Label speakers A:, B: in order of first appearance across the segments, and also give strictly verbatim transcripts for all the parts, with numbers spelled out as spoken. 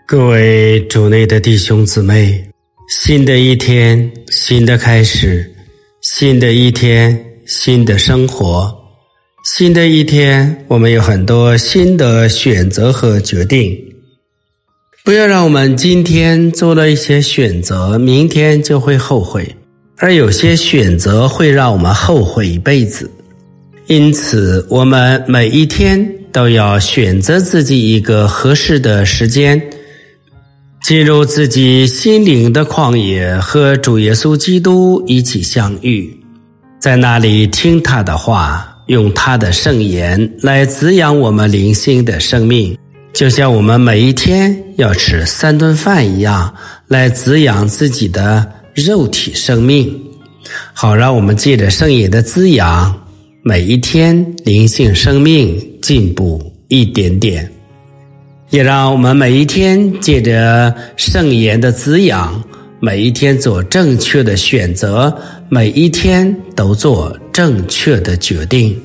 A: 各位主内的弟兄姊妹，新的一天，新的开始，新的一天，新的生活，新的一天，我们有很多新的选择和决定。不要让我们今天做了一些选择，明天就会后悔，而有些选择会让我们后悔一辈子。因此，我们每一天都要选择自己一个合适的时间，进入自己心灵的旷野，和主耶稣基督一起相遇，在那里听他的话，用他的圣言来滋养我们灵性的生命，就像我们每一天要吃三顿饭一样，来滋养自己的肉体生命，好让我们借着圣言的滋养，每一天灵性生命进步一点点，也让我们每一天借着圣言的滋养，每一天做正确的选择，每一天都做正确的决定。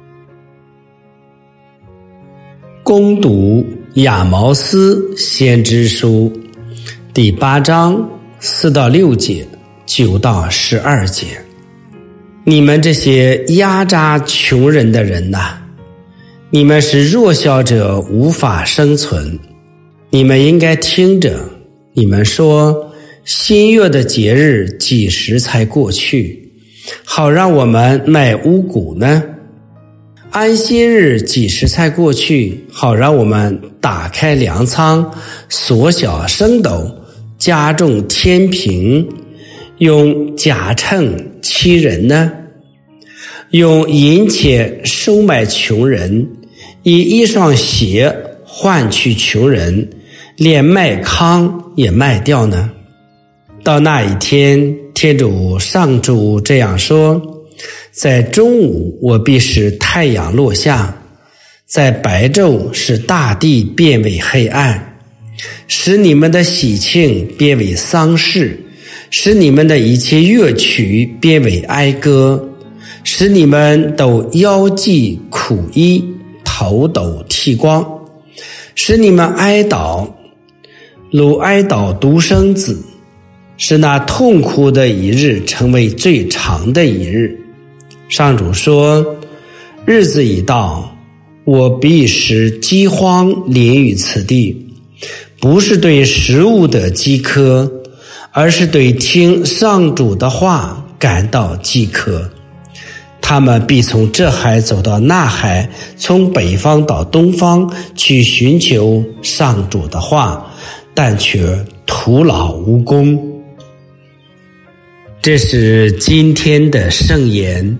A: 攻读亚毛斯先知书第八章四到六节，九到十二节。你们这些压榨穷人的人哪，你们是弱小者，无法生存。你们应该听着，你们说，新月的节日几时才过去，好让我们卖五谷呢？安息日几时才过去，好让我们打开粮仓，缩小升斗，加重天平，用假秤欺人呢？用银钱收买穷人，以一双鞋换取穷人，连麦糠也卖掉呢？到那一天，天主上主这样说，在中午我必使太阳落下，在白昼使大地变为黑暗，使你们的喜庆变为丧事，使你们的一切乐曲变为哀歌，使你们都腰系苦衣，头斗剃光，使你们哀悼如哀悼独生子，使那痛苦的一日成为最长的一日。上主说，日子已到，我必使饥荒临于此地，不是对食物的饥渴，而是对听上主的话感到饥渴。他们必从这海走到那海，从北方到东方，去寻求上主的话，但却徒劳无功。这是今天的圣言。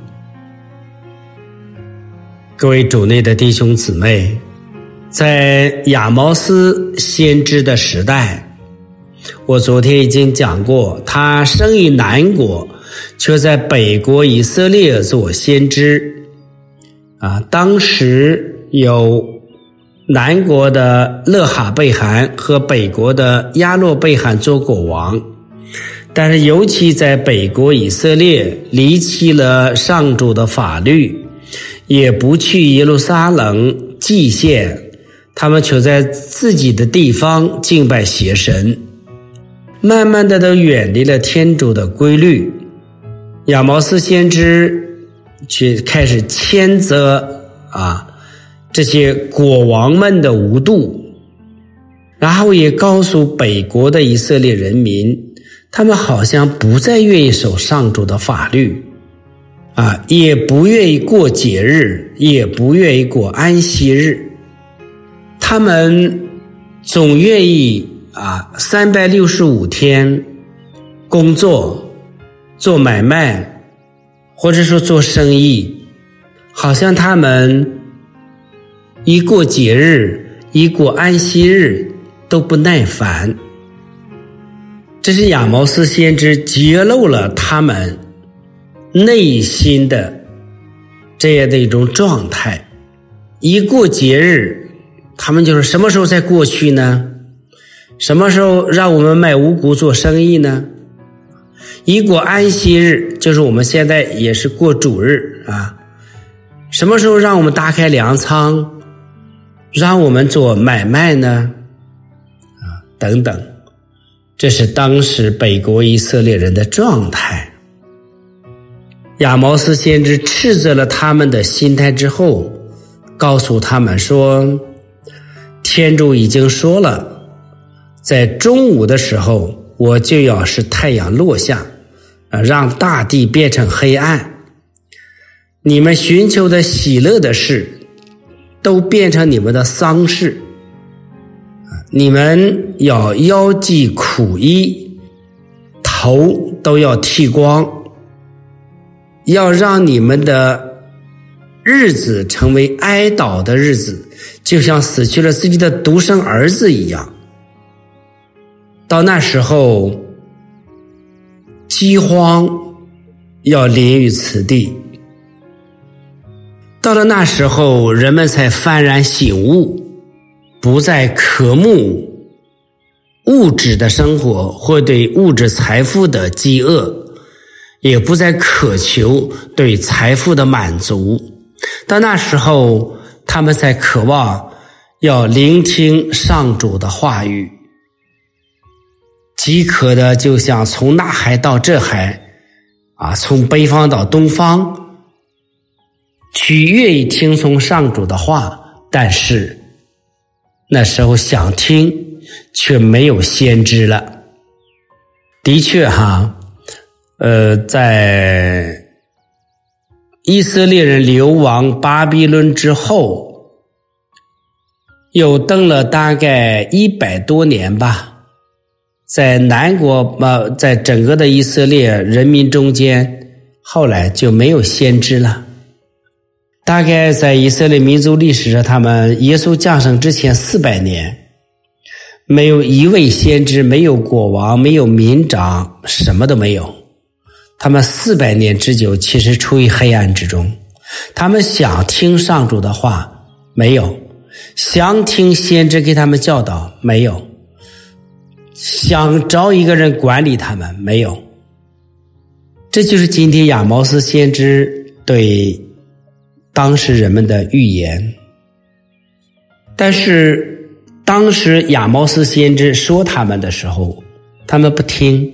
A: 各位主内的弟兄姊妹，在亚毛斯先知的时代，我昨天已经讲过，他生于南国，却在北国以色列做先知啊。当时有南国的勒哈贝罕和北国的亚洛贝罕做国王，但是尤其在北国以色列离弃了上主的法律，也不去耶路撒冷祭献，他们却在自己的地方敬拜邪神，慢慢的都远离了天主的规律。亚毛斯先知却开始谴责啊这些国王们的无度，然后也告诉北国的以色列人民，他们好像不再愿意守上主的法律啊，也不愿意过节日，也不愿意过安息日，他们总愿意啊三百六十五天工作做买卖，或者说做生意，好像他们一过节日，一过安息日都不耐烦。这是亚毛斯先知揭露了他们内心的这样的一种状态。一过节日，他们就是什么时候才过去呢？什么时候让我们卖五谷做生意呢？一过安息日，就是我们现在也是过主日啊，什么时候让我们打开粮仓，让我们做买卖呢？ 等等。这是当时北国以色列人的状态。亚摩斯先知斥责了他们的心态之后，告诉他们说，天主已经说了，在中午的时候我就要使太阳落下，让大地变成黑暗，你们寻求的喜乐的事都变成你们的丧事，你们要腰系苦衣，头都要剃光，要让你们的日子成为哀悼的日子，就像死去了自己的独生儿子一样。到那时候，饥荒要临于此地。到了那时候，人们才幡然醒悟，不再渴慕物质的生活或对物质财富的饥饿，也不再渴求对财富的满足。到那时候，他们才渴望要聆听上主的话语，饥渴的就像从那海到这海啊，从北方到东方，去愿意听从上主的话，但是那时候想听却没有先知了。的确哈，呃，在以色列人流亡巴比伦之后，又等了大概一百多年吧，在南国呃，在整个的以色列人民中间，后来就没有先知了。大概在以色列民族历史上，他们耶稣降生之前四百年，没有一位先知，没有国王，没有民长，什么都没有。他们四百年之久，其实处于黑暗之中。他们想听上主的话，没有；想听先知给他们教导，没有；想找一个人管理他们，没有。这就是今天亚摩斯先知对当时人们的预言。但是当时亚摩斯先知说他们的时候，他们不听，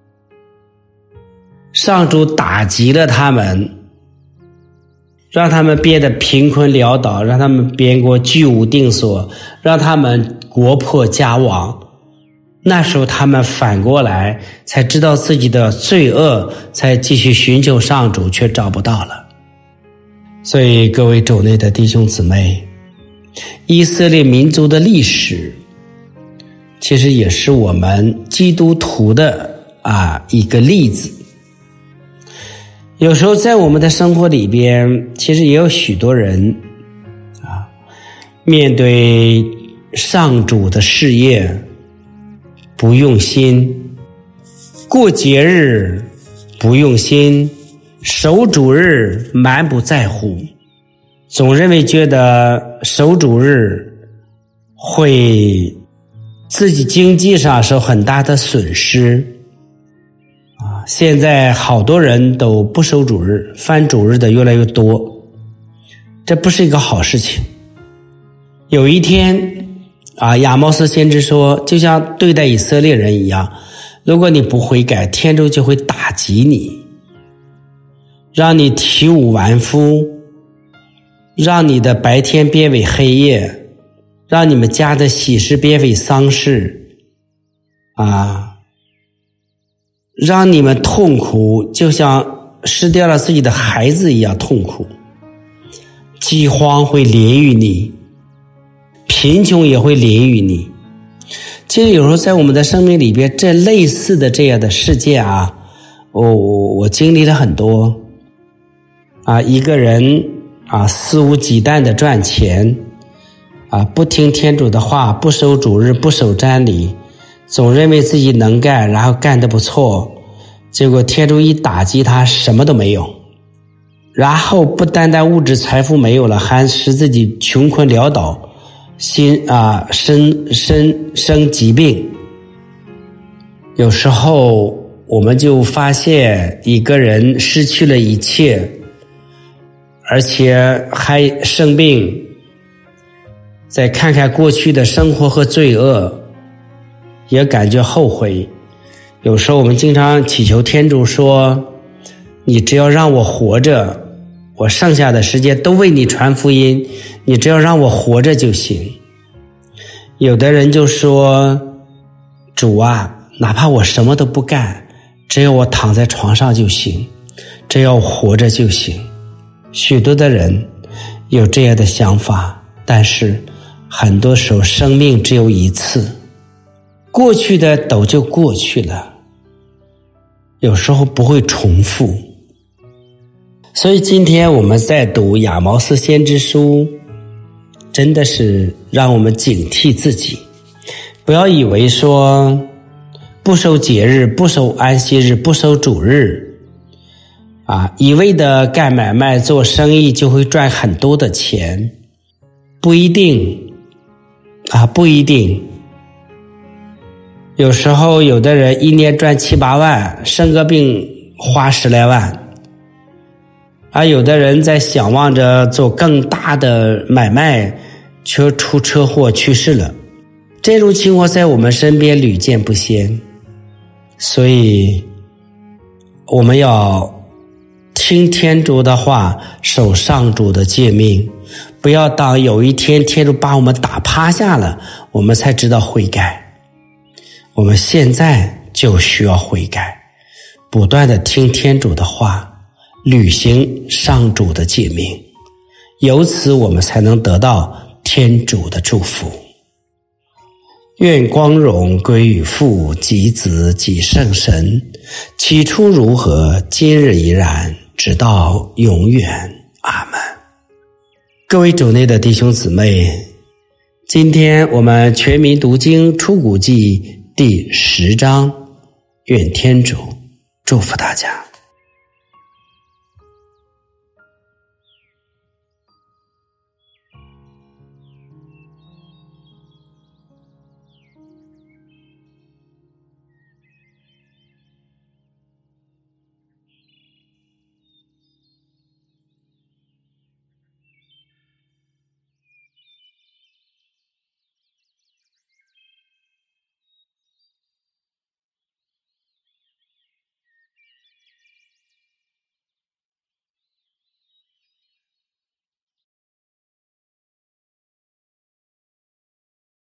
A: 上主打击了他们，让他们变得贫困潦倒，让他们变过居无定所，让他们国破家亡。那时候他们反过来才知道自己的罪恶，才继续寻求上主，却找不到了。所以各位主内的弟兄姊妹，以色列民族的历史其实也是我们基督徒的啊一个例子。有时候在我们的生活里边，其实也有许多人啊，面对上主的事业不用心，过节日不用心，守主日满不在乎，总认为觉得守主日会自己经济上受很大的损失。现在好多人都不守主日，犯主日的越来越多，这不是一个好事情。有一天啊，亚摩斯先知说，就像对待以色列人一样，如果你不悔改，天主就会打击你，让你体无完肤，让你的白天变为黑夜，让你们家的喜事变为丧事啊，让你们痛苦，就像失掉了自己的孩子一样痛苦。饥荒会临于你，贫穷也会临于你。其实有时候在我们的生命里边，这类似的这样的事件啊，我我我经历了很多啊，一个人啊肆无忌惮的赚钱啊，不听天主的话，不守主日，不守瞻礼，总认为自己能干，然后干得不错，结果天主一打击他，什么都没有。然后不单单物质财富没有了，还使自己穷困潦倒，心啊生生生疾病。有时候我们就发现一个人失去了一切，而且还生病，再看看过去的生活和罪恶， 也感觉后悔。有时候我们经常祈求天主说，你只要让我活着，我剩下的时间都为你传福音，你只要让我活着就行。有的人就说，主啊，哪怕我什么都不干，只要我躺在床上就行，只要我活着就行。许多的人有这样的想法，但是很多时候生命只有一次，过去的都就过去了，有时候不会重复。所以今天我们在读亚毛斯先知书，真的是让我们警惕自己，不要以为说不守节日，不守安息日，不守主日啊，一味的干买卖做生意就会赚很多的钱，不一定啊，不一定。有时候有的人一年赚七八万，生个病花十来万，而有的人在想望着做更大的买卖，却出车祸去世了。这种情况在我们身边屡见不鲜，所以我们要听天主的话，守上主的诫命，不要当有一天天主把我们打趴下了，我们才知道悔改。我们现在就需要悔改，不断的听天主的话，履行上主的诫命，由此我们才能得到天主的祝福。愿光荣归于父及子及圣神，起初如何，今日依然，直到永远。阿们。各位主内的弟兄姊妹，今天我们全民读经出谷记第十章，愿天主祝福大家。